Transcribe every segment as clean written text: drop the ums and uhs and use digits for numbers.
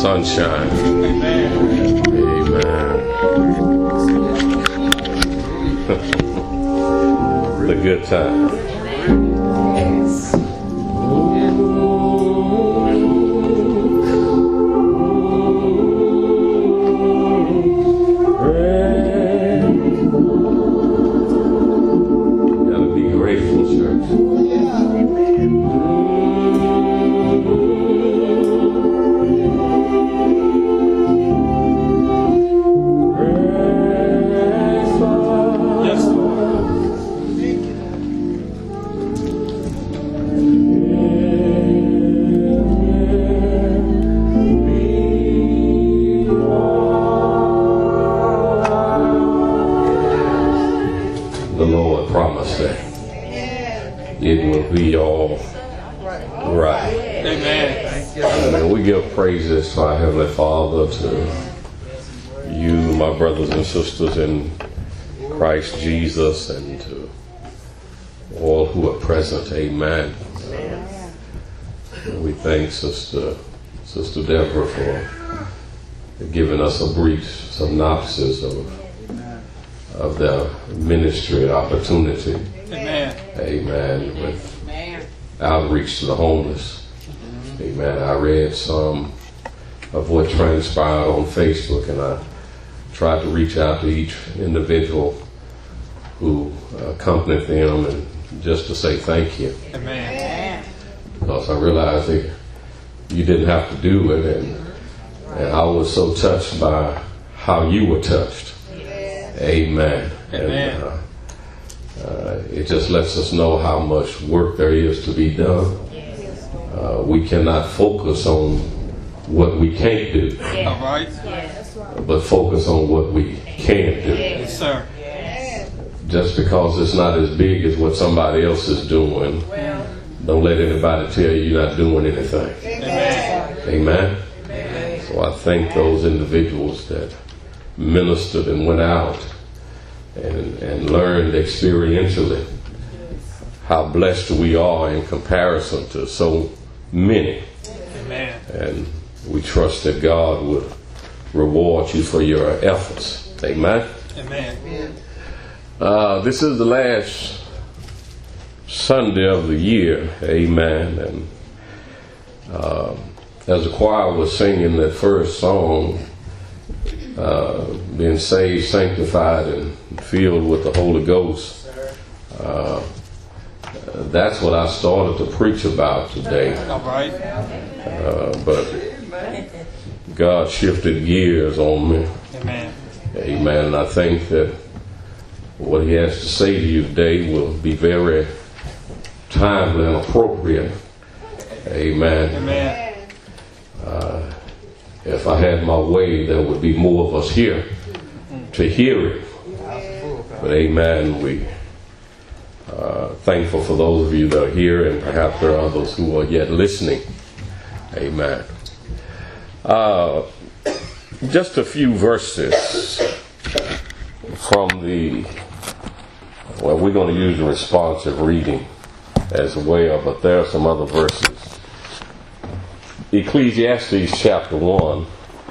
sunshine. Amen. The good time. Gotta be grateful, church. It will be all right. Amen. Amen. We give praises to our Heavenly Father, to you, my brothers and sisters in Christ Jesus, and to all who are present. Amen. We thank Sister Deborah for giving us a brief synopsis of the ministry opportunity. Amen. Amen. With outreach to the homeless. Amen. I read some of what transpired on Facebook, and I tried to reach out to each individual who accompanied them, and just to say thank you. Amen. Because I realized that you didn't have to do it, and I was so touched by how you were touched. Amen. Amen. And, it just lets us know how much work there is to be done. We cannot focus on what we can't do. All right. But focus on what we can do. Yes, sir. Just because it's not as big as what somebody else is doing, don't let anybody tell you you're not doing anything. Amen. Amen. Amen. So I thank those individuals that ministered and went out and learned experientially how blessed we are in comparison to so many. Amen. And we trust that God will reward you for your efforts. Amen. Amen. This is the last Sunday of the year. Amen. And as the choir was singing that first song, being saved, sanctified, and filled with the Holy Ghost, that's what I started to preach about today. All right. But God shifted gears on me. Amen. Amen. And I think that what He has to say to you today will be very timely and appropriate. Amen. Amen. If I had my way, there would be more of us here to hear it. But amen, we thankful for those of you that are here, and perhaps there are others who are yet listening. Amen. Just a few verses from we're going to use the responsive reading as well, but there are some other verses. Ecclesiastes chapter 1.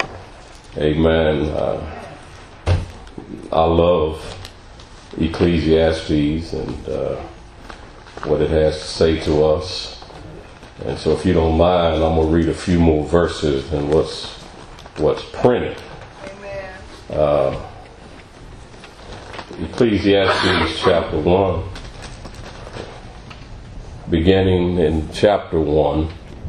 Amen. I love Ecclesiastes and what it has to say to us. And so if you don't mind, I'm going to read a few more verses than what's printed. Amen. Ecclesiastes chapter 1, beginning in chapter 1,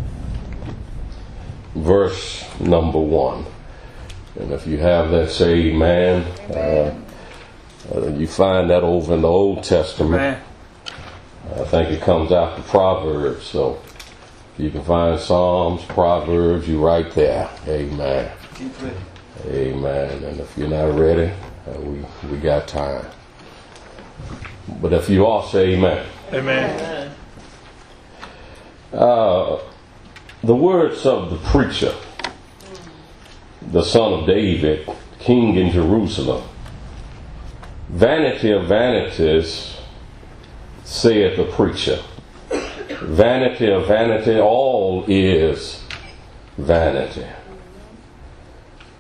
verse number 1. And if you have that, say amen. You find that over in the Old Testament. Amen. I think it comes after Proverbs. So if you can find Psalms, Proverbs, you're right there. Amen. Amen. And if you're not ready, we got time. But if you are, say amen. Amen. The words of the preacher, the son of David, king in Jerusalem. Vanity of vanities, saith the preacher. Vanity of vanity, all is vanity.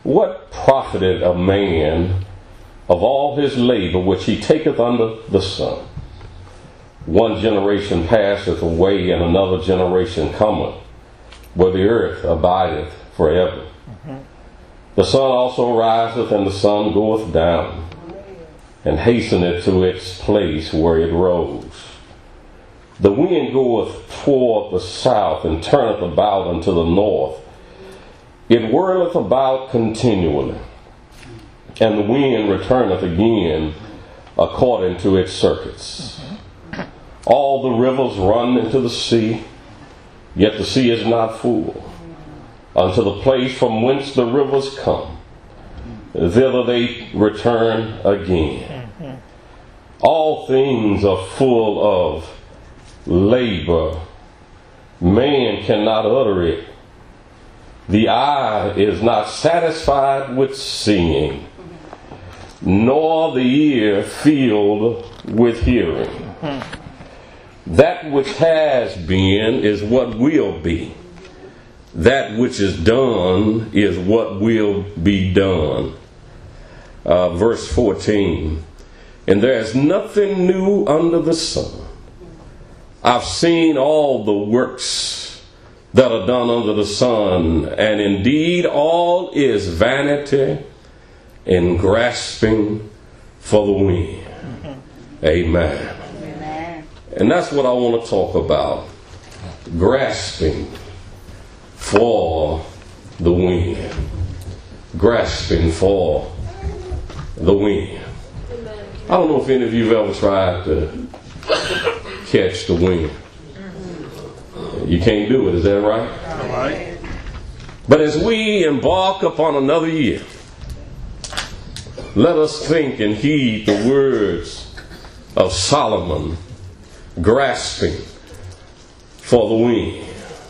What profited a man of all his labor which he taketh under the sun? One generation passeth away, and another generation cometh, where the earth abideth forever. The sun also riseth, and the sun goeth down, and hasteneth to its place where it rose. The wind goeth toward the south, and turneth about unto the north. It whirleth about continually, and the wind returneth again according to its circuits. All the rivers run into the sea, yet the sea is not full. Unto the place from whence the rivers come, thither they return again. All things are full of labor. Man cannot utter it. The eye is not satisfied with seeing, nor the ear filled with hearing. That which has been is what will be. That which is done is what will be done. Verse 14. And there is nothing new under the sun. I've seen all the works that are done under the sun, and indeed all is vanity and grasping for the wind. Amen. And that's what I want to talk about. Grasping for the wind. Grasping for the wind. I don't know if any of you have ever tried to catch the wind. You can't do it, is that right? All right. But as we embark upon another year, let us think and heed the words of Solomon, grasping for the wind.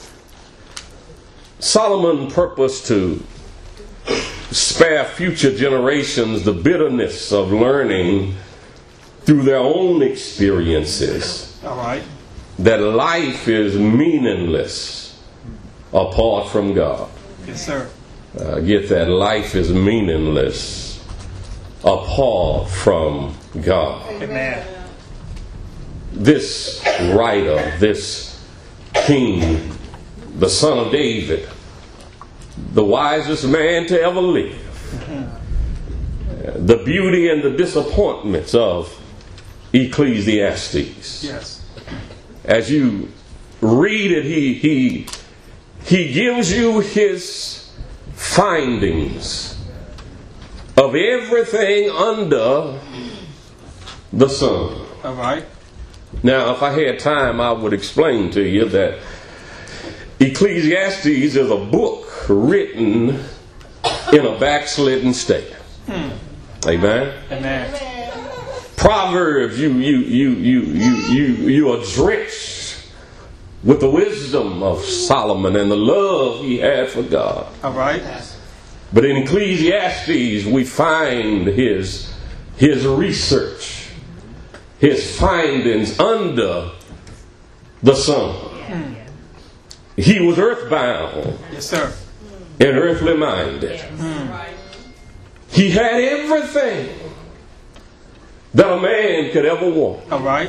Solomon purposed to spare future generations the bitterness of learning through their own experiences. All right. That life is meaningless apart from God. Yes, sir. Get that. Life is meaningless apart from God. Amen. This writer, this king, the son of David, the wisest man to ever live, the beauty and the disappointments of Ecclesiastes. Yes. As you read it, he gives you his findings of everything under the sun. All right. Now, if I had time, I would explain to you that Ecclesiastes is a book written in a backslidden state. Amen. Amen. Proverbs, you are drenched with the wisdom of Solomon and the love he had for God. All right. But in Ecclesiastes, we find his research, his findings under the sun. He was earthbound. Yes, sir. And earthly minded. He had everything that a man could ever want. All right.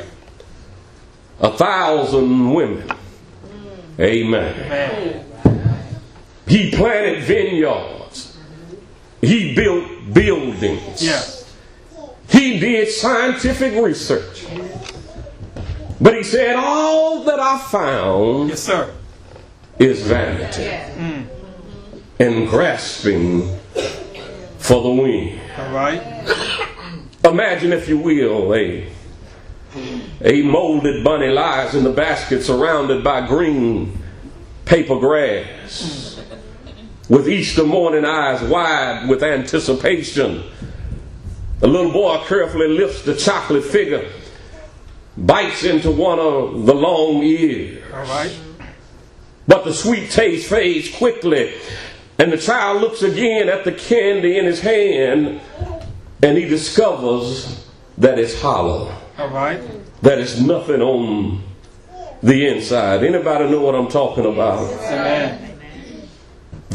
1,000 women. Amen. Amen. He planted vineyards. He built buildings. Yes. He did scientific research. But he said, all that I found, Yes, sir. is vanity and grasping for the wind. All right. Imagine, if you will, a molded bunny lies in the basket surrounded by green paper grass, with Easter morning eyes wide with anticipation. The little boy carefully lifts the chocolate figure, bites into one of the long ears. All right. But the sweet taste fades quickly, and the child looks again at the candy in his hand, and he discovers that it's hollow. All right. That it's nothing on the inside. Anybody know what I'm talking about? Amen.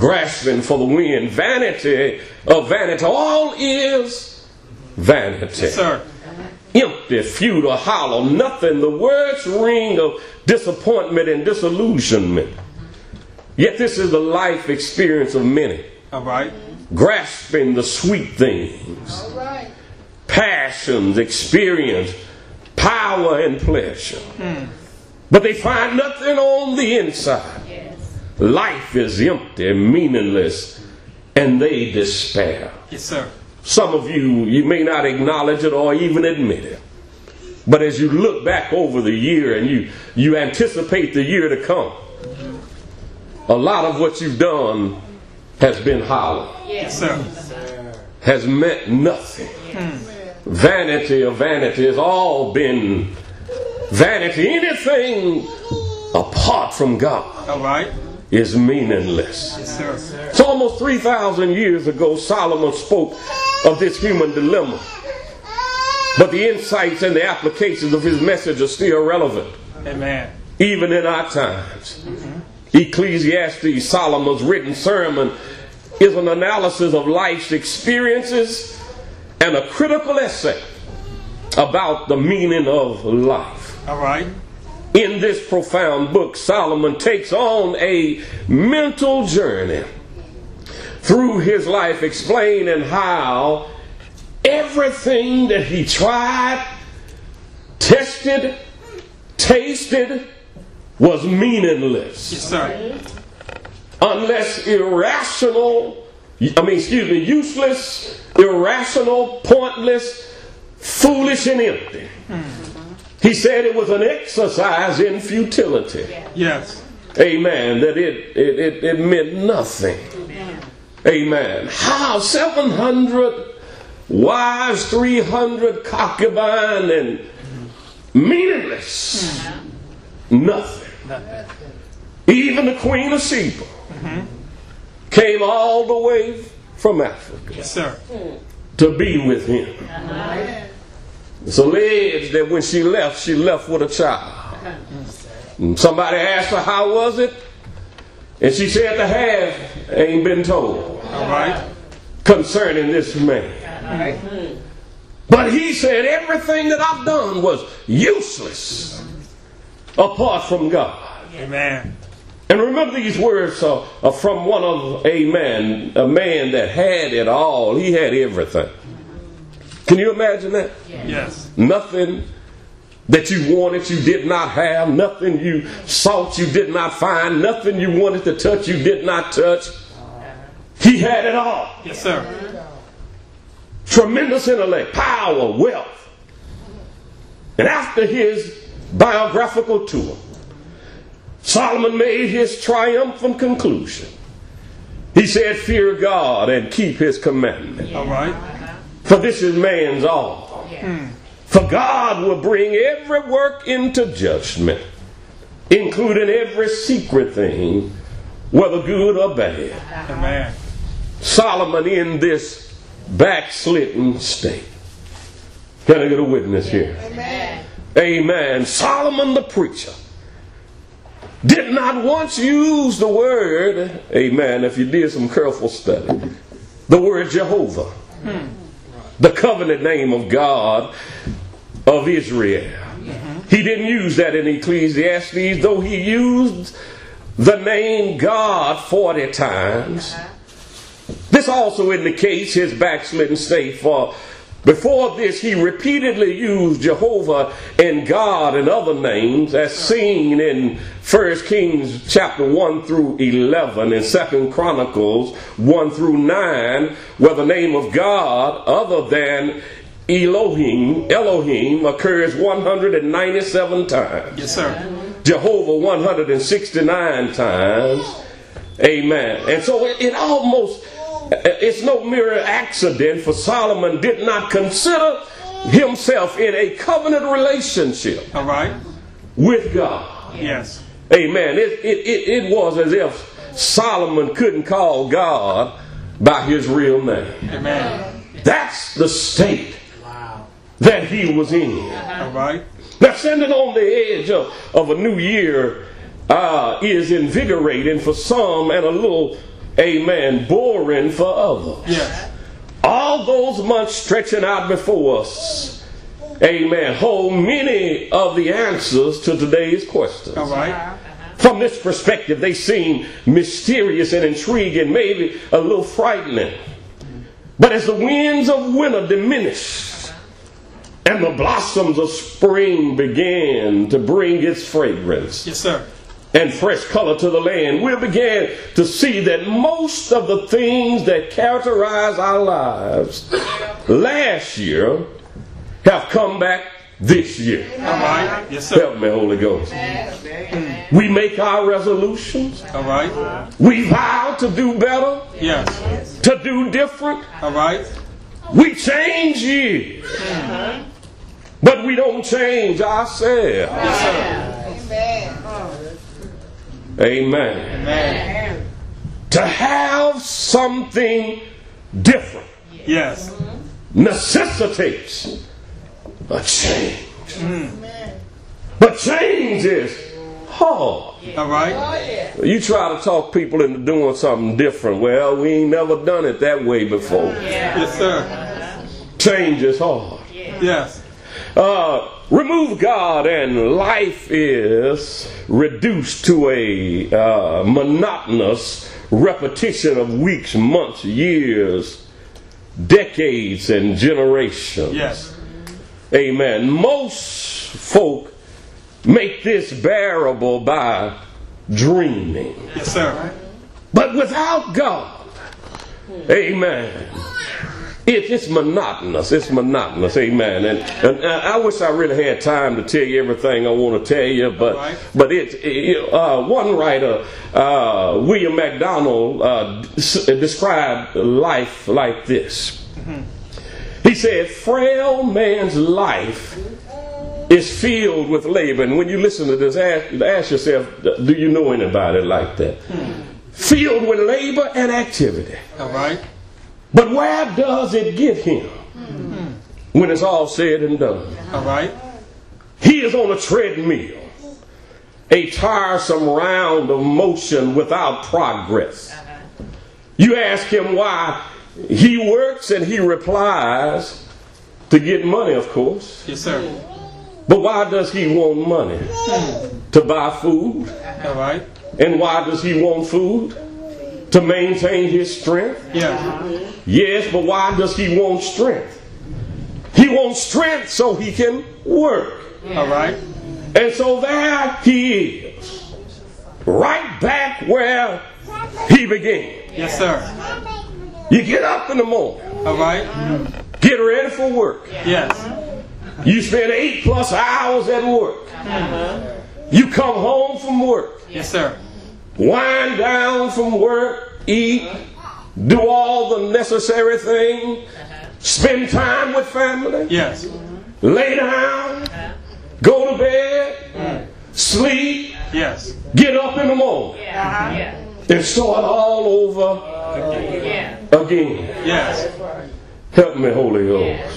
grasping for the wind, vanity of vanity. All is vanity. Yes, sir. Empty, futile, hollow, nothing. The words ring of disappointment and disillusionment. Yet this is the life experience of many. All right. Grasping the sweet things. All right. Passions, experience, power, and pleasure. But they find nothing on the inside. Yes. Life is empty, meaningless, and they despair. Yes, sir. Some of you may not acknowledge it or even admit it. But as you look back over the year and you anticipate the year to come, a lot of what you've done has been hollow. Yes, sir. Has meant nothing. Vanity of vanity has all been vanity. Anything apart from God All right. is meaningless. Yes, sir. So almost 3,000 years ago, Solomon spoke of this human dilemma. But the insights and the applications of his message are still relevant, Amen. even in our times. Ecclesiastes, Solomon's written sermon, is an analysis of life's experiences and a critical essay about the meaning of life. All right. In this profound book, Solomon takes on a mental journey through his life, explaining how everything that he tried, tested, tasted was meaningless. Yes, sir. Unless useless, irrational, pointless, foolish, and empty. He said it was an exercise in futility. Yes. Amen. That it meant nothing. Amen. How 700 wives, 300 concubines, and meaningless. Nothing. Even the Queen of Sheba came all the way from Africa Yes, sir. to be with him. It's alleged that when she left with a child. And somebody asked her, how was it? And she said the half ain't been told All right. concerning this man. But he said everything that I've done was useless apart from God. Amen. And remember, these words are from one of a man that had it all. He had everything. Can you imagine that? Yes. Nothing that you wanted you did not have. Nothing you sought you did not find. Nothing you wanted to touch you did not touch. He had it all. Yes, sir. Tremendous intellect, power, wealth. And after his biographical tour, Solomon made his triumphant conclusion. He said, fear God and keep his commandment. All right. For this is man's all. For God will bring every work into judgment, including every secret thing, whether good or bad. Amen. Solomon in this backslidden state. Can I get a witness here? Amen. Amen. Solomon the preacher did not once use the word, amen, if you did some careful study, the word Jehovah, the covenant name of God of Israel. He didn't use that in Ecclesiastes, though he used the name God 40 times. This also indicates his backslidden state, for before this he repeatedly used Jehovah and God and other names as seen in 1 Kings chapter 1 through 11 and 2 Chronicles 1 through 9, where the name of God other than Elohim occurs 197 times. Yes, sir. Jehovah 169 times. Amen. And so it's no mere accident for Solomon did not consider himself in a covenant relationship All right. with God. Yes. Amen. It was as if Solomon couldn't call God by his real name. Amen. That's the state that he was in. All right. Now, standing on the edge of a new year is invigorating for some and a little amen, boring for others. Yes. All those months stretching out before us, amen, hold many of the answers to today's questions. All right. From this perspective, they seem mysterious and intriguing, maybe a little frightening. But as the winds of winter diminish and the blossoms of spring began to bring its fragrance, Yes, sir. and fresh color to the land, we'll begin to see that most of the things that characterize our lives last year have come back this year. All right. Yes, sir. Help me, Holy Ghost. We make our resolutions. All right. We vow to do better, Yes. to do different. All right. We change years, but we don't change ourselves. Yes, sir. Amen. Amen. To have something different Yes. necessitates a change. But change is hard. All right. You try to talk people into doing something different. Well, we ain't never done it that way before. Yes, sir. Change is hard. Yes. Remove God and life is reduced to a monotonous repetition of weeks, months, years, decades, and generations. Yes. Amen. Most folk make this bearable by dreaming. Yes, sir. But without God, amen, it's monotonous. It's monotonous. Amen. And I wish I really had time to tell you everything I want to tell you, but one writer, William MacDonald, described life like this. He said, frail man's life is filled with labor. And when you listen to this, ask yourself, do you know anybody like that? Filled with labor and activity. All right. But where does it get him when it's all said and done? All right. He is on a treadmill, a tiresome round of motion without progress. You ask him why he works, and he replies, to get money, of course. Yes, sir. But why does he want money? To buy food. All right. And why does he want food? To maintain his strength. Yeah. Yes, but why does he want strength? He wants strength so he can work. All right. And so there he is, right back where he began. Yes, sir. You get up in the morning, All right. get ready for work. Yes. You spend 8+ hours at work. You come home from work, Yes, sir. wind down from work, eat, do all the necessary things, spend time with family, Yes. lay down, go to bed, sleep, Yes. get up in the morning, and start all over again. Yes. Help me, Holy Ghost.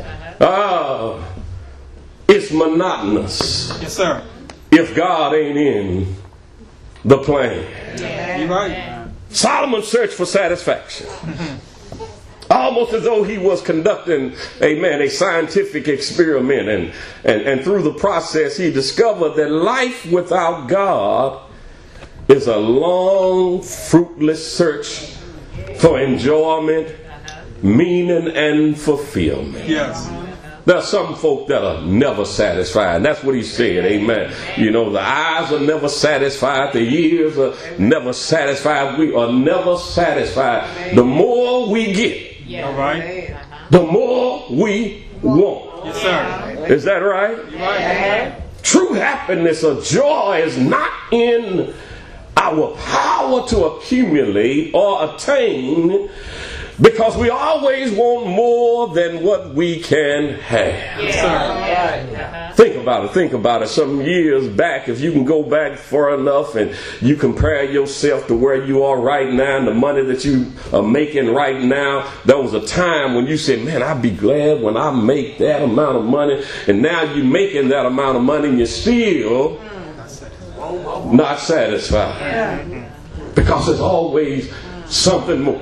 It's monotonous Yes, sir. if God ain't in the plan. You right. Solomon searched for satisfaction. Almost as though he was conducting a scientific experiment, and through the process he discovered that life without God is a long, fruitless search for enjoyment, meaning, and fulfillment. Yes. There are some folk that are never satisfied. And that's what he said. Amen. You know, the eyes are never satisfied. The ears are never satisfied. We are never satisfied. The more we get, All right. the more we want. Yes, sir. Is that right? You right. True happiness or joy is not in our power to accumulate or attain, because we always want more than what we can have. Yes, sir. Think about it. Some years back, if you can go back far enough and you compare yourself to where you are right now and the money that you are making right now, there was a time when you said, man, I'd be glad when I make that amount of money. And now you're making that amount of money and you're still not satisfied. Because there's always something more.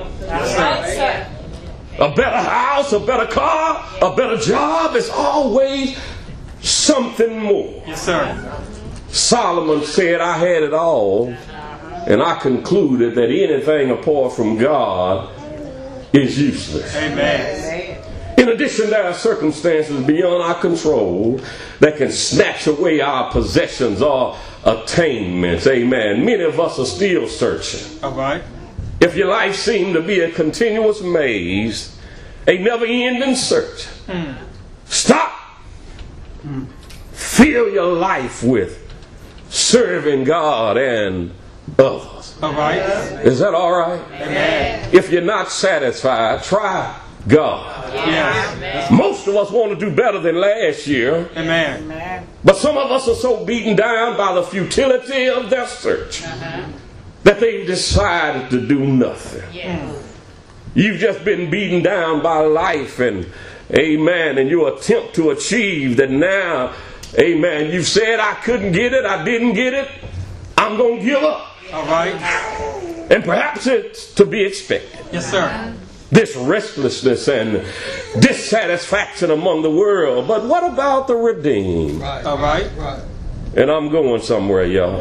A better house, a better car, a better job is always something more. Yes, sir. Solomon said, I had it all, and I concluded that anything apart from God is useless. Amen. In addition, there are circumstances beyond our control that can snatch away our possessions or attainments. Amen. Many of us are still searching. All right. If your life seemed to be a continuous maze, a never-ending search, stop. Fill your life with serving God and others. All right. Is that all right? Amen. If you're not satisfied, try God. Yes. Most of us want to do better than last year, Amen. but some of us are so beaten down by the futility of their search that they've decided to do nothing. You've just been beaten down by life and amen, and your attempt to achieve that now, amen, you've said, I couldn't get it, I didn't get it, I'm going to give up. All right. And perhaps it's to be expected. Yes, sir. This restlessness and dissatisfaction among the world. But what about the redeemed? All right. And I'm going somewhere, y'all.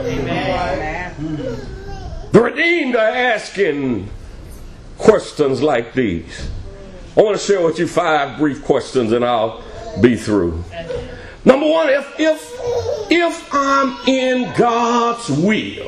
The redeemed are asking questions like these. I want to share with you 5 brief questions and I'll be through. Number one, if I'm in God's will,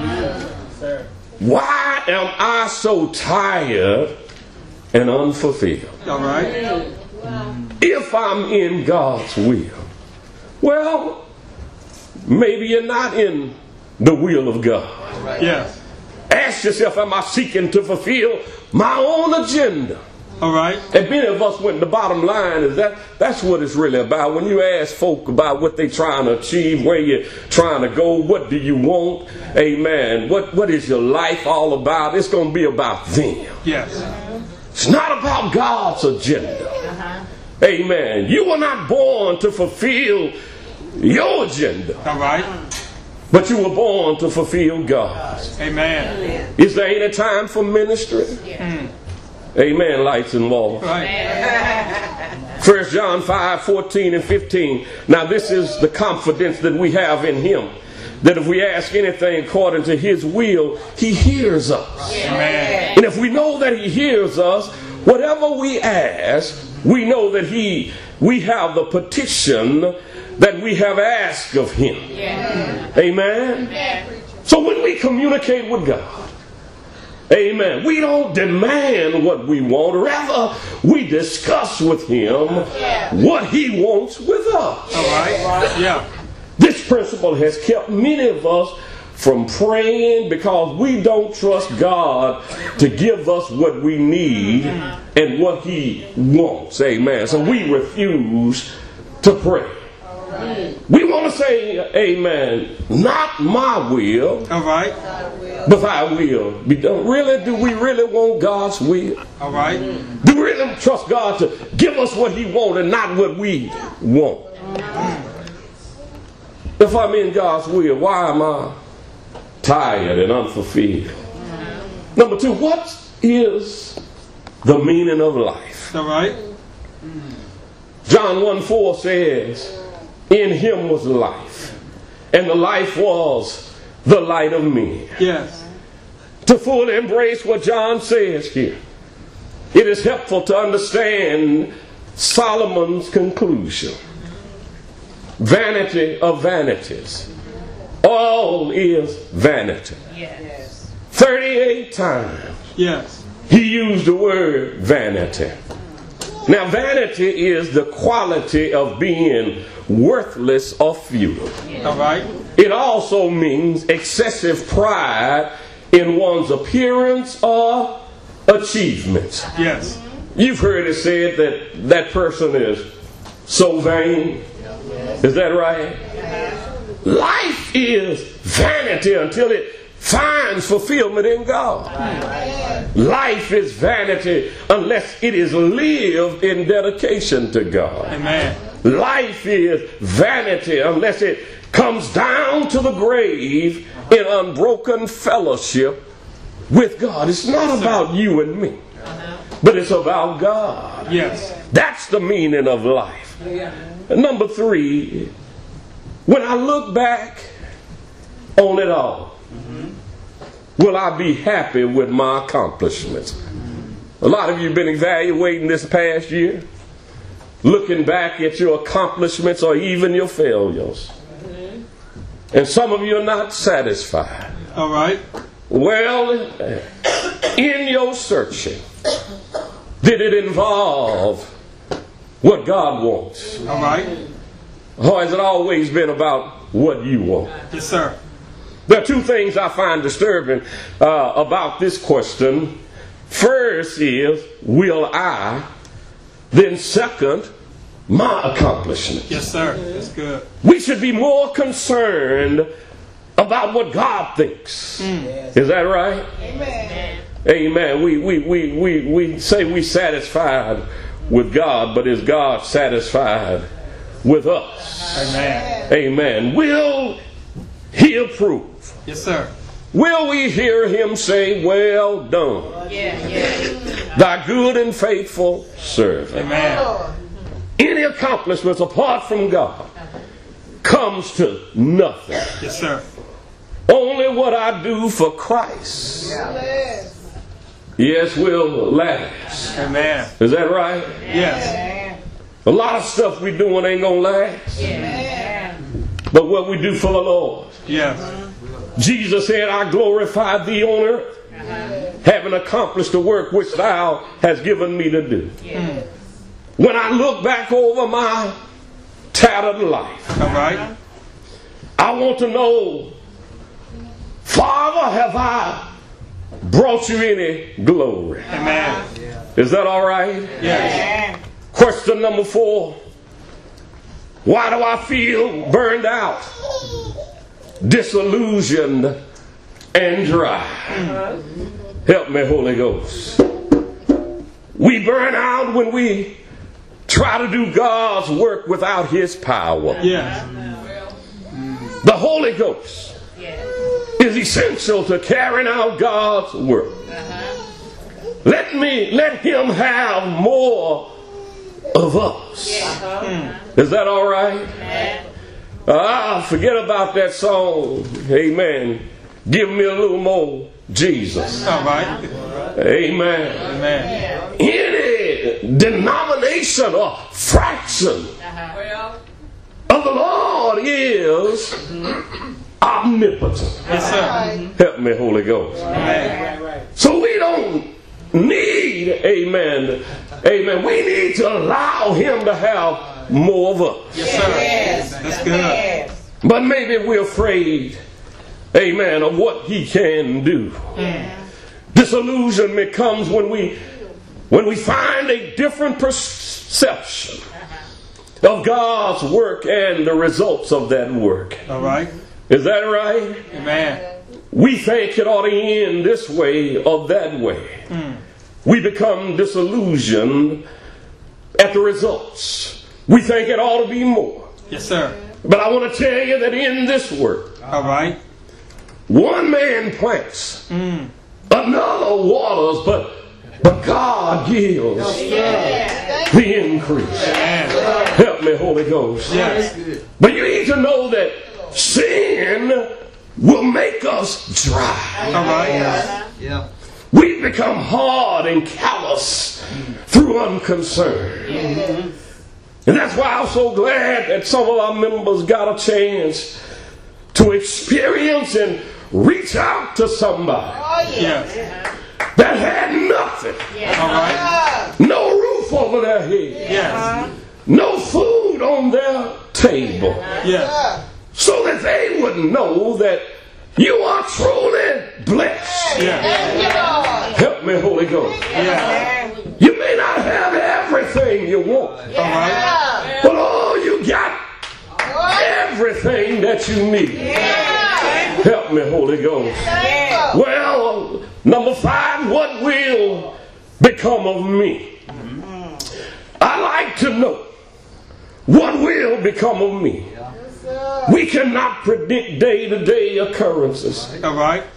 why am I so tired and unfulfilled? All right. If I'm in God's will, well, maybe you're not in the will of God. Yes. Ask yourself, am I seeking to fulfill my own agenda? All right. And many of us went, the bottom line is that's what it's really about. When you ask folk about what they're trying to achieve, where you're trying to go, what do you want? Amen. What is your life all about? It's going to be about them. Yes. It's not about God's agenda. Amen. You were not born to fulfill your agenda. All right. But you were born to fulfill God's. Amen. Is there any time for ministry? Amen, lights and walls. Right. 1 John 5:14 and 15. Now this is the confidence that we have in Him, that if we ask anything according to His will, He hears us. Amen. And if we know that He hears us, whatever we ask, we know that we have the petition that we have asked of Him. Amen. So when we communicate with God, amen, we don't demand what we want. Rather, we discuss with Him what He wants with us. All right. Yeah. This principle has kept many of us from praying because we don't trust God to give us what we need and what He wants. Amen. So we refuse to pray. We want to say, amen, not my will, All right. but thy will be done. Really, do we really want God's will? All right. Do we really trust God to give us what He wants and not what we want? If I'm in God's will, why am I tired and unfulfilled? Number 2, what is the meaning of life? All right. John 1:4 says, in Him was life, and the life was the light of men. Yes. To fully embrace what John says here, it is helpful to understand Solomon's conclusion. Vanity of vanities. All is vanity. Yes. 38 times Yes. he used the word vanity. Now, vanity is the quality of being worthless or futile. All right. It also means excessive pride in one's appearance or achievements. Yes. You've heard it said that that person is so vain. Is that right? Life is vanity until it finds fulfillment in God. Life is vanity unless it is lived in dedication to God. Amen. Life is vanity unless it comes down to the grave in unbroken fellowship with God. It's not about you and me, but it's about God. Yes. That's the meaning of life. And number 3, when I look back on it all, will I be happy with my accomplishments? A lot of you have been evaluating this past year, looking back at your accomplishments or even your failures. And some of you are not satisfied. All right. Well, in your searching, did it involve what God wants? All right. Or has it always been about what you want? Yes, sir. There are 2 things I find disturbing about this question. First is, will I? Then second, my accomplishments. Yes, sir. That's good. We should be more concerned about what God thinks. Is that right? Amen. Amen. We say we're satisfied with God, but is God satisfied with us? Amen. Amen. Will He approve? Yes, sir. Will we hear Him say, well done, thy good and faithful servant? Amen. Any accomplishments apart from God comes to nothing. Yes, sir. Only what I do for Christ, yes, will last. Amen. Is that right? Yes. A lot of stuff we doing ain't gonna last. But what we do for the Lord. Yes. Jesus said, I glorify thee on earth, having accomplished the work which thou hast given me to do. When I look back over my tattered life, All right. I want to know, Father, have I brought you any glory? Amen. Is that all right? Yes. Question number 4. Why do I feel burned out, disillusioned, and dry? Help me, Holy Ghost. We burn out when we try to do God's work without His power. Yes. The Holy Ghost is essential to carrying out God's work. Let Him have more of us. Is that all right? Forget about that song. Amen. Give me a little more Jesus. All right. Amen. Amen. Any denomination or fraction of the Lord is omnipotent. Yes, sir. Help me, Holy Ghost. Amen. So we don't need, amen, we need to allow Him to have more of us. Yes, sir. That's good. But maybe we're afraid, amen, of what He can do. Disillusionment comes when we find a different perception of God's work and the results of that work. All right. Is that right? Amen. We think it ought to end this way or that way. We become disillusioned at the results. We think it ought to be more. Yes, sir. But I want to tell you that in this work, All right. one man plants, another waters, but God gives the increase. Amen. Help me, Holy Ghost. Yes. But you need to know that sin will make us dry. All right. Yeah. We become hard and callous through unconcern. And that's why I'm so glad that some of our members got a chance to experience and reach out to somebody Yes. that had nothing. All right. No roof over their head. Yes. No food on their table. Yes. So that they would know that you are truly blessed. Yes. Help me, Holy Ghost. Yes. You may not have everything you want, All right. but oh, you got everything that you need. Help me, Holy Ghost. Well, number 5, what will become of me? I like to know what will become of me. We cannot predict day-to-day occurrences. All right.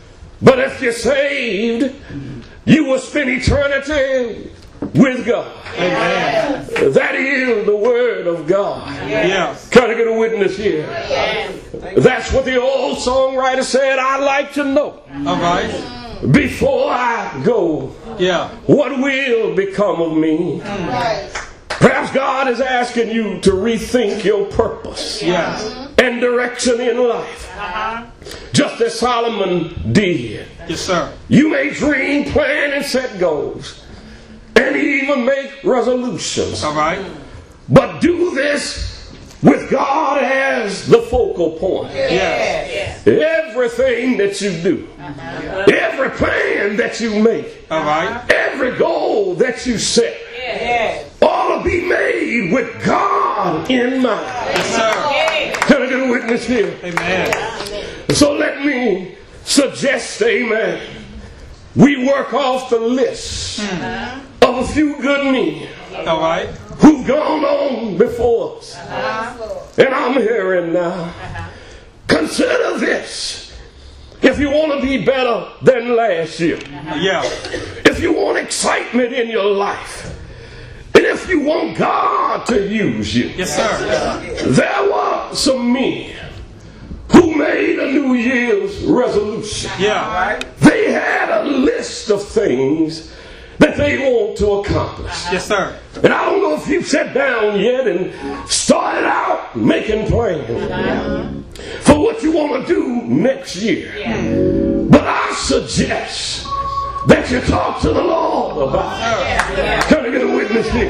But if you're saved, you will spend eternity with God. Amen. That is the word of God. Yes. Can I get a witness here? That's what the old songwriter said. I'd like to know. All right. Before I go, Yeah. what will become of me? Perhaps God is asking you to rethink your purpose Yes. and direction in life. Just as Solomon did. Yes, sir. You may dream, plan, and set goals. And even make resolutions. All right. But do this with God as the focal point. Yes. Everything that you do, every plan that you make, All right. every goal that you set, ought to be made with God in mind. Yes, sir. Can I get a witness here? Amen. So let me suggest, amen, we work off the list of a few good men All right. who've gone on before us. And I'm hearing now. Consider this. If you want to be better than last year, Yeah. if you want excitement in your life, and if you want God to use you, Yes, sir. there were some men who made a New Year's resolution. Yeah. They had a list of things that they want to accomplish. Yes, sir. And I don't know if you've sat down yet and started out making plans for what you want to do next year. But I suggest that you talk to the Lord about it. Can I get a witness here?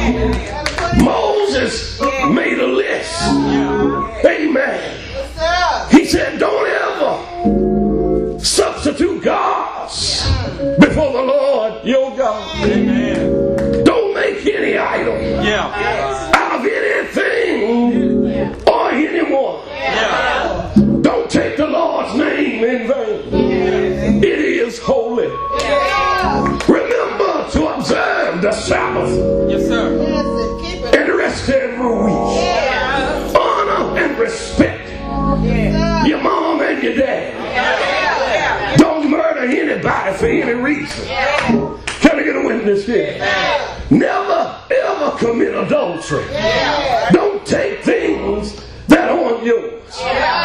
Moses made a list. Amen. He said, don't ever substitute gods before the Lord your God. Amen. Don't make any idol Yeah. out of anything or anyone. Yeah. Don't take the Lord's name in vain. It is holy. Remember to observe the Sabbath Yes, sir. and rest every week. Honor and respect your mom and your dad. Don't murder anybody for any reason. Can I get a witness here? Never ever commit adultery. Don't take things that aren't yours.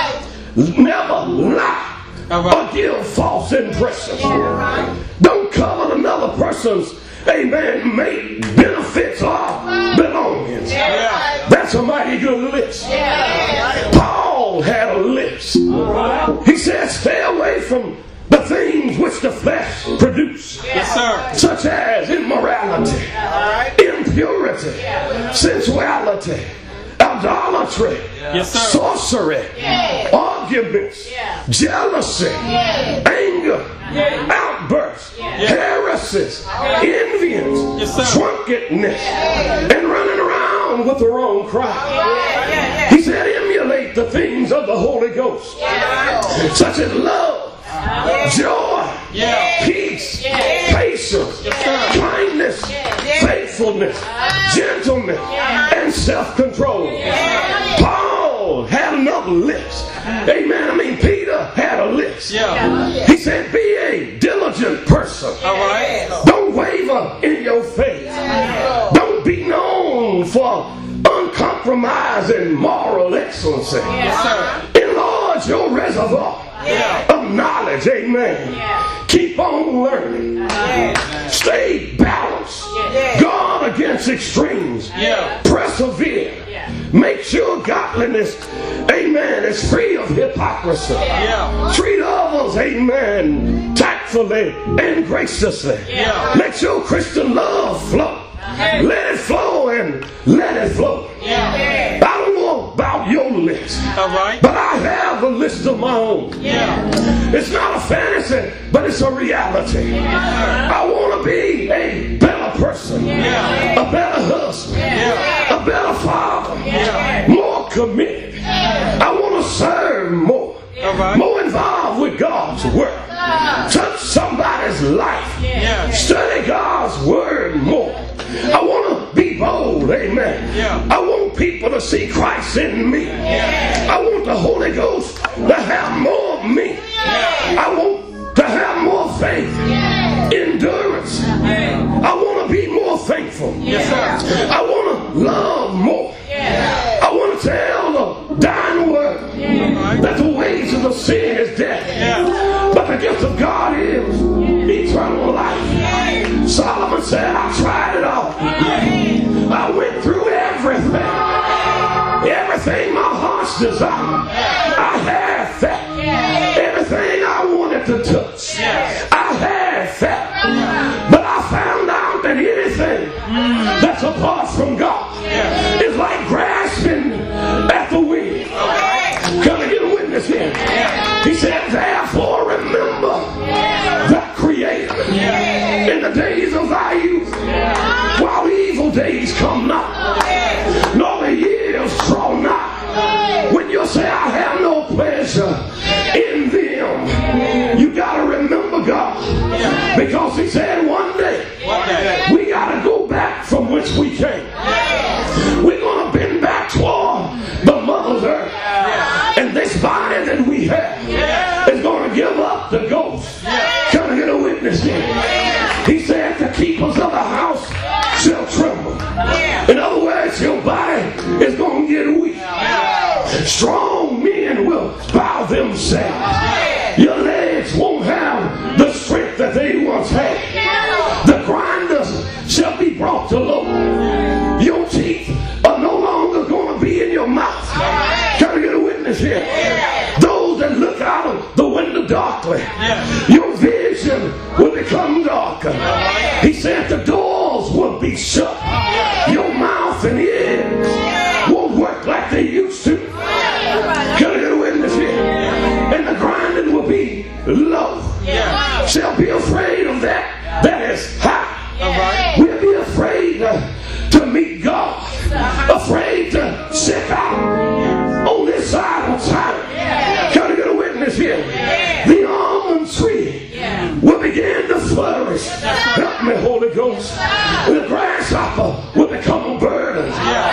Never lie or give false impressions. Don't covet another person's, amen, mate, benefits or belongings. That's a mighty good list. Paul had a list. He said, stay away from the things which the flesh produce, Yes, sir. such as immorality, impurity, sensuality, idolatry, Yes, sir. sorcery, arguments, jealousy, anger, outbursts, heresies, envyings, Yes, sir. drunkenness, and running around with the wrong crowd. He said, emulate the things of the Holy Ghost, such as love, joy, Yeah. peace, patience, kindness, faithfulness, gentleness, and self-control. Paul had another list. Amen. I mean, Peter had a list. Yeah. He said, be a diligent person. All right. Don't waver in your faith. Don't be known for uncompromising moral excellency. Yes, sir. Enlarge your reservoir of knowledge. Amen. Keep on learning. Stay balanced. Guard against extremes. Yeah. Persevere. Make sure godliness, amen, is free of hypocrisy. Yeah. Treat others, amen, tactfully and graciously. Yeah. Let your Christian love flow. Let it flow and let it flow. Yeah. I don't know about your list, All right. but I have a list of my own. Yeah. It's not a fantasy, but it's a reality. I want to be a better person, Yeah. a better husband, Yeah. a better father, Yeah. more committed. I want to serve more, All right. more involved with God's word. Touch somebody's life. Yeah. Study God's word more. I want to be bold, amen. Yeah. I want people to see Christ in me. I want the Holy Ghost to have more of me. I want to have more faith, endurance. I want to be more thankful. I want to love more. I want to tell the dying world that the wages of sin is death, but the gift of God is eternal life. Solomon said, I tried it all. I went through everything. Everything my heart's desire, I had that. Everything I wanted to touch, I had that. But I found out that anything that's apart from God is like grasping at the wind. Can I get a witness here? He said, therefore remember that Creator in the days of thy youth, while evil days come not, nor the years draw nigh. When you say, I have no pleasure in them, you got to remember God. Because he said one day, we got to go back from which we came. We're going to bend back toward the mother's earth. And this body that we have is going to give up the ghost. Can I get a witness here? He said the keepers of the house shall tremble. In other words, your body is going to get weak. Strong men will bow themselves. Your legs won't have the strength that they once had. The grinders shall be brought to low. Your teeth are no longer going to be in your mouth. Can I get a witness here? Those that look out of the window darkly, your vision will become darker. He said the doors will be shut. Your mouth and ears won't work like they used to. Can I get a witness here? And the grinding will be low. Shall be afraid of that is high. We'll be afraid to meet God. Afraid to step out on this side of time. Can I get a witness here? The almond tree will begin to flourish. Help me, Holy Ghost. The grasshopper will become a burden.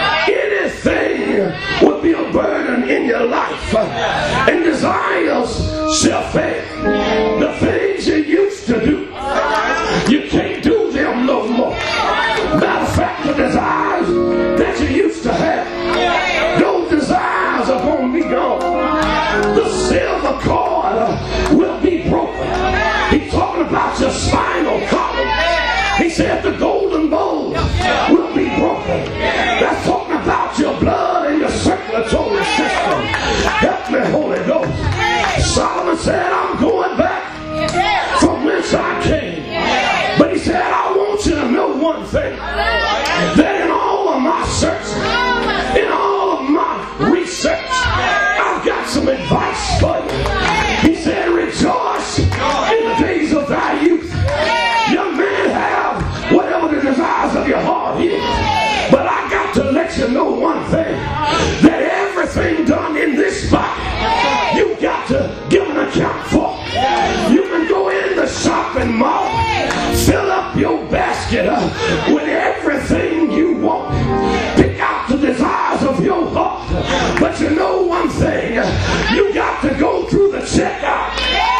Anything will be a burden in your life. And desires shall fail. The things you used to do, you can't do them no more. Matter of fact, the desires that you used to have, those desires are going to be gone. The silver cord will be broken. He's talking about your spinal column. He said the golden bowl will be broken. That's talking about your blood and your circulatory system. Help me, Holy Ghost. Solomon said, I'm going back from whence I came. But he said, I want you to know one thing. That in all of my search, in all of my research, I've got some advice for you. He said, rejoice in the days of thy youth. Young man, have whatever the desires of your heart is. But I got to let you know one thing. That everything done in this body, you got to give an account for. You can go in the shopping mall, fill up your basket with everything you want. Pick out the desires of your heart. But you know one thing, you got to go through the checkout.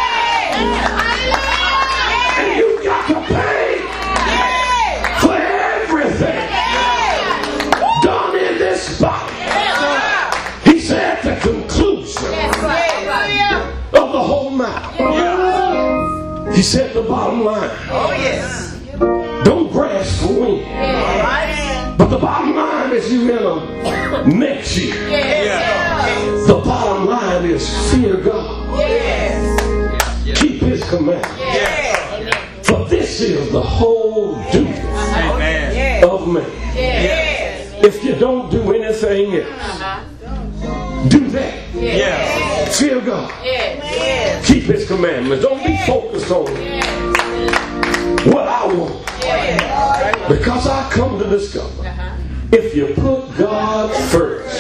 And you got to pay for everything done in this body. He said the conclusion of the whole matter. He said the bottom line. Don't grasp for wind. But the bottom line is you in a next year. The bottom line is fear God. Keep his command. For this is the whole duty of man. If you don't do anything else, do that. Fear God. Keep his commandments. Don't be focused on what I want. Because I come to discover, if you put God first,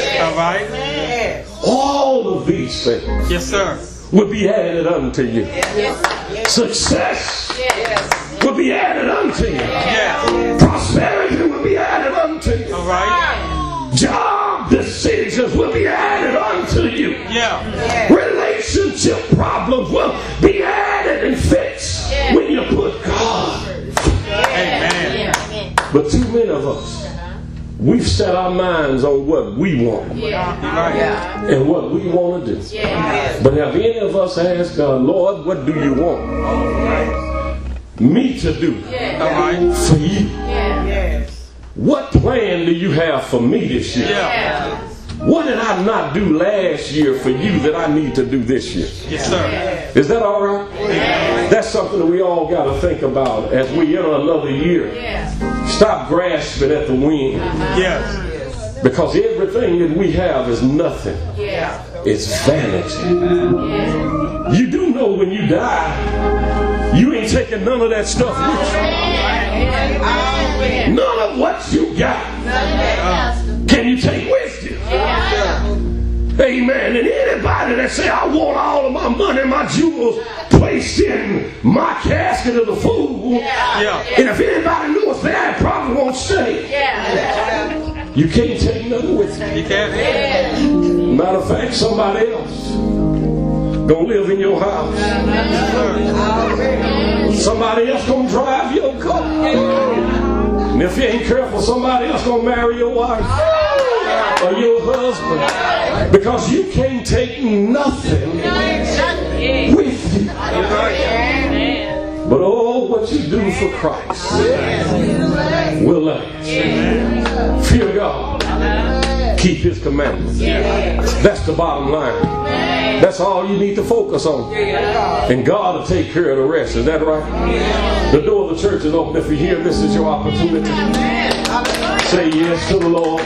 all of these things will be added unto you. Success will be added unto you. Prosperity will be added unto you. Job decisions will be added unto you. Relationship problems will be added and fixed. But too many of us, we've set our minds on what we want and what we want to do. But have any of us asked God, Lord, what do you want me to do for you? What plan do you have for me this year? What did I not do last year for you that I need to do this year? Yes, sir. Is that all right? That's something that we all got to think about as we enter another year. Stop grasping at the wind. Yes. Because everything that we have is nothing. It's vanity. You do know when you die, you ain't taking none of that stuff with you. None of what you got can you take with you. Amen. And anybody that say, I want all of my money, my jewels placed in my casket of the fool. And if anybody knows that, I probably won't stay. You can't take nothing with you. You can't. Matter of fact, somebody else gonna live in your house. Somebody else gonna drive your car. And if you ain't careful, somebody else gonna marry your wife or your husband. Because you can't take nothing with you. But oh, what you do for Christ will last. Fear God. Keep His commandments. That's the bottom line. That's all you need to focus on. And God will take care of the rest. Is that right? The door of the church is open. If you're here, this is your opportunity. Say yes to the Lord.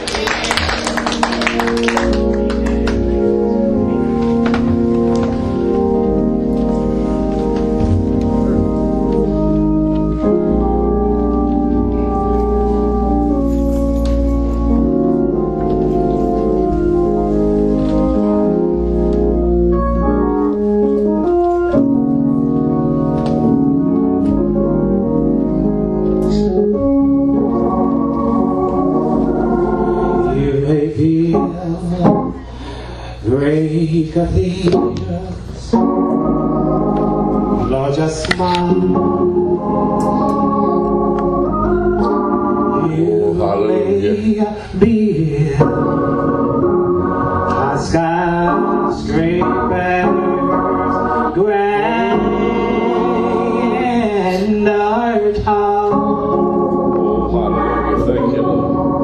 Great cathedrals, Lord, just smile. You may be high skyscrapers, grand or tall. Oh, hallelujah. Thank you, Lord.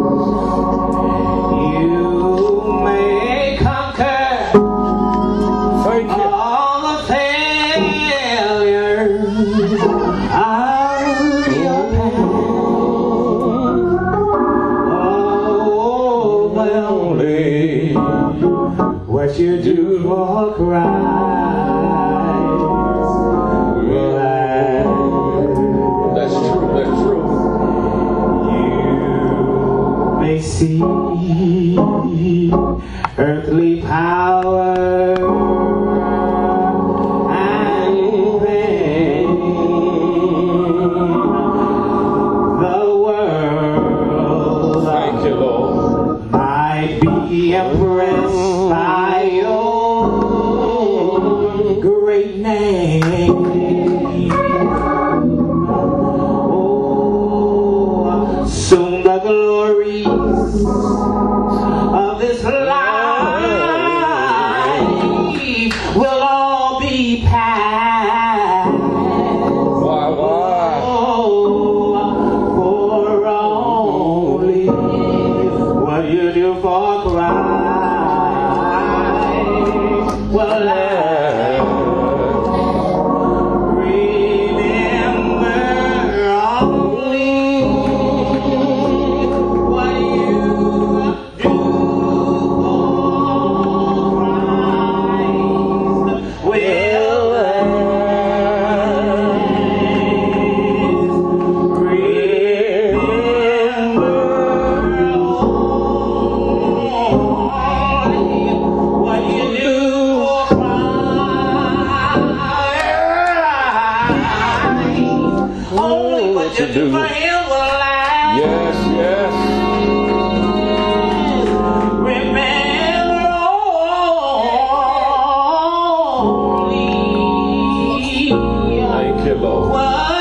What you do for Christ will last. That's true, that's true. You may see earthly power and pain. The world, thank you, Lord, might be impressed by your great name. Oh, soon the glories of this life will all be past. Why? Oh, for only what you do for Christ will last. Remember only what you do for Christ will last. Remember what you do for Christ. Only what you do for Him will last. Yes, yes. Remember only Thank you, Lord. what